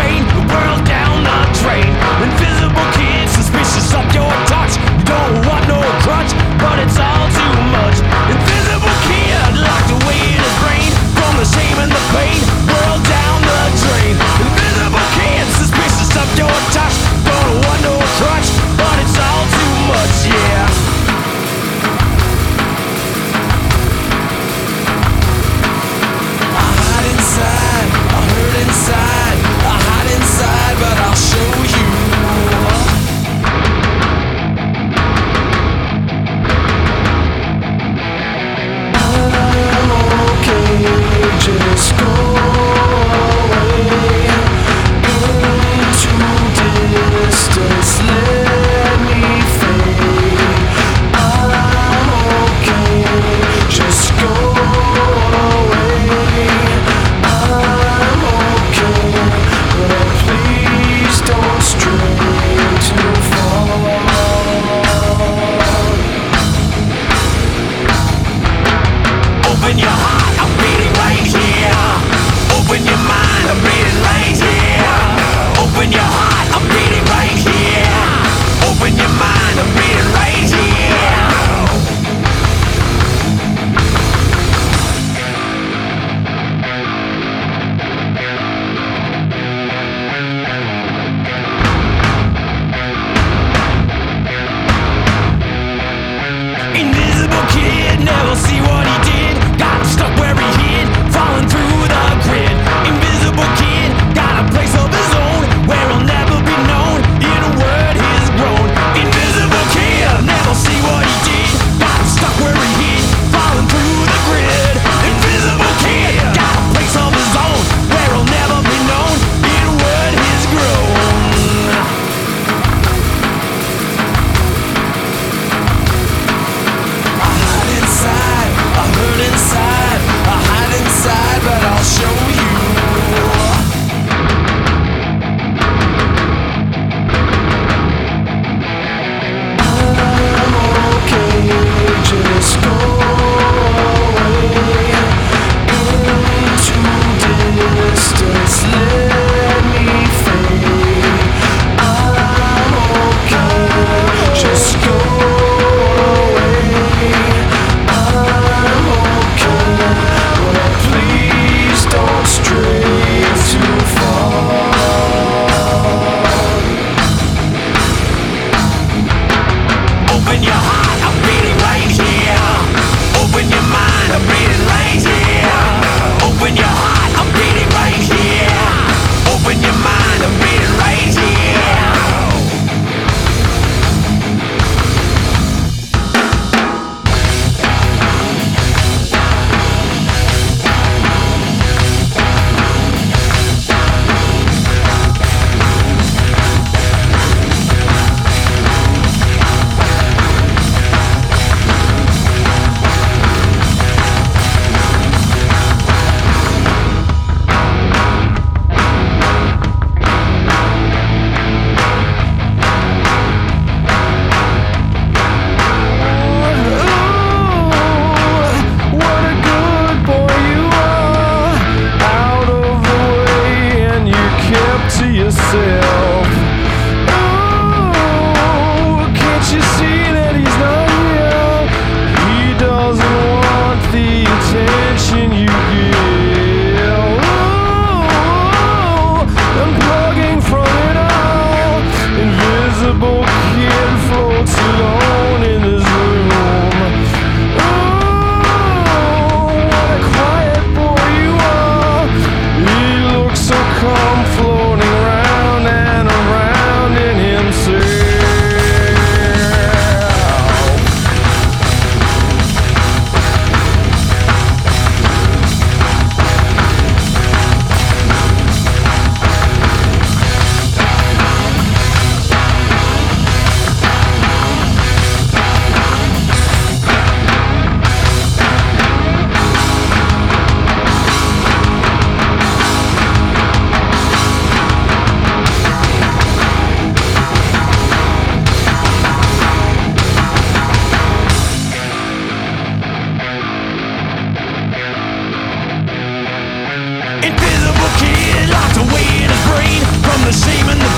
pain, the world down the drain. Invisible kid, suspicious of your touch. You don't want no crutch, but it's all too much. Invisible kid, locked away in his brain from the shame and the pain, world down the drain. Invisible kid, suspicious of your touch. Don't want no crutch, but it's all too much, yeah. I hide inside, but I'll show you. I'm okay, just go away into distance, let me fade. I'm okay, just go away. Please don't stray too far. Open your heart, I'm beating right here. Open your mind, I'm beating right here. Open your heart, I'm beating right here. Open your mind, I'm beating right here. Invisible kid, never see what he did. Got him stuck where he hid, falling through the grid. Invisible kid, got a place of his own, where he'll never be known, in a word he's grown. Invisible kid, never see what he did. Got him stuck where he hid, falling through the grid. Invisible kid, got a place of his own, where he'll never be known, in a word he's grown. I hurt inside, I hide inside, but I'll show you. I'm okay, just go away into distance, let me fade. I'm okay, just go away. Please don't stray too far. Open your heart, I'm beating right here. Open your mind, I'm beating right here. Open your heart, I'm beating right here. Open your mind, I'm beating right here. Yourself. Oh, can't you see that he's not here? He doesn't want the attention you give. Oh, unplugging from it all. Invisible kid floats alone in his room. Oh, what a quiet boy you are. He looks so calm, floating around. the shame and the